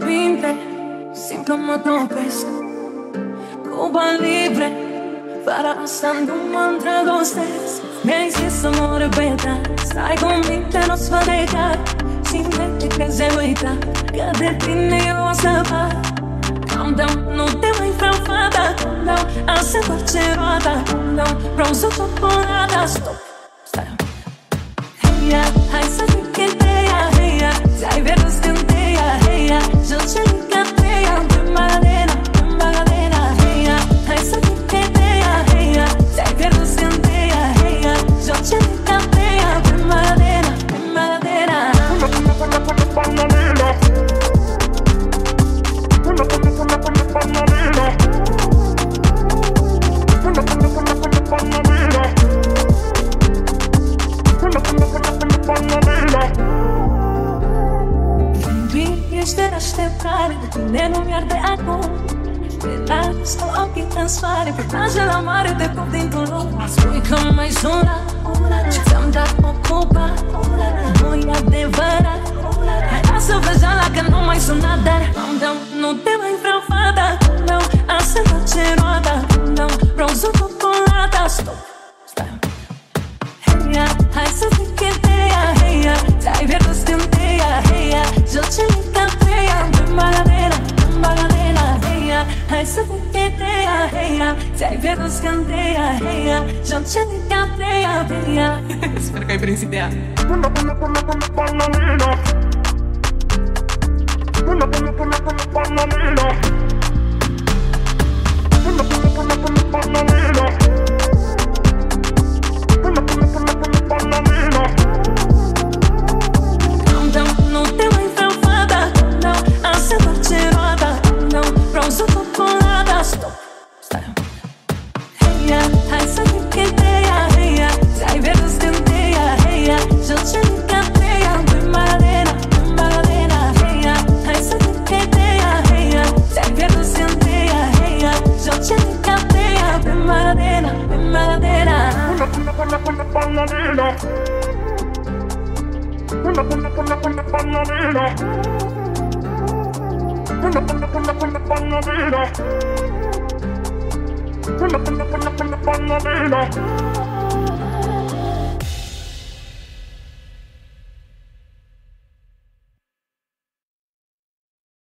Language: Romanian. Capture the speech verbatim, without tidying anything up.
cuvinte simplu mă topesc. Cu bani libre, fără asta nu mă îndrăgostesc. Mi-ai zis să mă repeta, stai cu minte, nu-ți văd de cap. Simte că zi-ai uitat, că de tine eu o să fac. Calm down, nu te mai vreau fata. Calm down, azi se face roata. Calm down, vreau să tot porada. Stop, stai un pic. Hey ya, hai să zic ideea. Hey ya, ți-ai pierdut scânteia. Hey ya, joci licateia. În baladena, în baladena. Hey ya, hai să zic ideea. Hey ya, ți-ai pierdut scânteia. Hey ya, joci licateia. În baladena, în baladena. Ești de așteptare, de tine nu-mi arde acum. Te las cu ochii în soare, pe plajă la mare, te cop din Tulum. Spui că m-ai sunat și ți-am dat ocupat. Nu-i adevărat. Hai, lasă vrăjeala că nu mai sunat. Dar calm down, nu te mai vreau fata. Calm down, azi se face roata. Calm down, vreau să tot colata. Stop, stai un pic. Hey ya, hai să zic ideea. Hey ya, ți-ai pierdut scânteia. Hey ya, joci licateia. În baladena, în baladena. Hey ya, hai să zic ideea. Hey ya, ți-ai pierdut scânteia. Hey ya, joci licateia. Hey ya. Sper că ai prins ideea. Până, până, până, până, baladena. Până, până, până, până, baladena. Până, până, până, până, baladena. Până, până, până, până, baladena. Calm down, nu te mai vreau fata. Calm down, azi se face roata. Calm down, vreau să tot colada. Stop, stai un pic. Hey ya, hai să zic ideea. Hey ya, ți-ai pierdut scânteia. Hey ya, joci licateia. În baladena, în baladena. Hey ya, hai să zic ideea. Hey ya, ți-ai pierdut scânteia. Hey ya, joci licateia. În baladena, în baladena. Până, până, până, până, baladena. Până, până, până, până, baladena. Până, până, până, până, baladena. Până, până, până, până, baladena.